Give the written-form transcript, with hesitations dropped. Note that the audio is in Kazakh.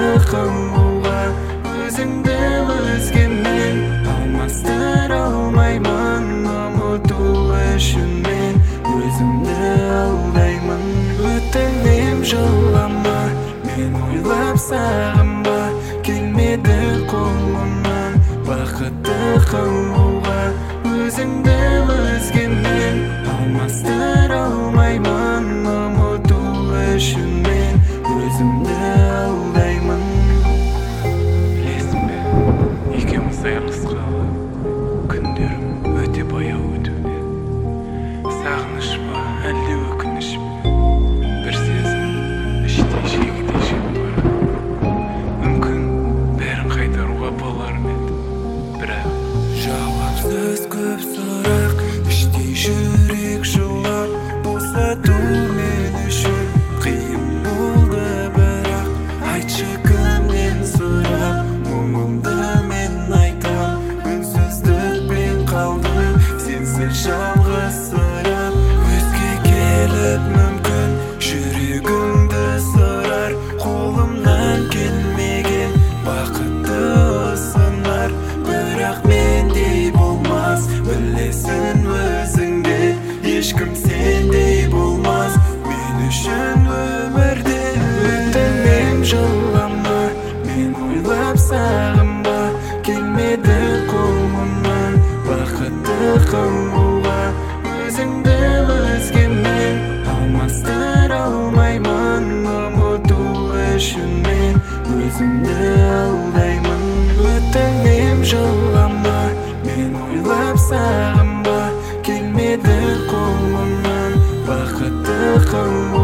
қылуға өзіңді өзгемен алмастыра алмаймын. Ұмыту үшін мен өзімді алдаймын. Өтінем жылама, мен ойлап сағынба, келмеді қолымнан бақытты қылуға өзіңді өзгемен алмастыра алмаймын. Ұмыту үшін мен өзімді алдаймын. Білесің бе, екеуміз айырылысқалы күндерім өте баяу өтуде. Сағыныш па, әлде өкініш пе, бір сезім іштей жегідей жеп барады. Мүмкін бәрін қайтаруға болар ма еді, бірақ Жауапсыз көп сұрақ, іштей жүрек жылап, босату мен үшін қиын болды. Бірақ айтшы кімнен сұрап, мұңымды мен айтам. Үнсіздікпен қалдым, сенсіз жалғызсырап. Өзге келіп мүмкін жүрегімді сырар, қолымнан келмеген бақытты ұсынар. Бірақ мендей болмас, білесің өзіңде, ешкім сендей болмас мен үшін өмірде. Өтінем жылама, мен ойлап сағынба, келмеді қолымнан бақытты қылуға өзіңді өзгемен алмастыра алмаймын. Ұмыту үшін мен өзімді алдаймын. Өтінем жылама, мен ойлап сағынба, келмеді қолымнан бақытты қылуға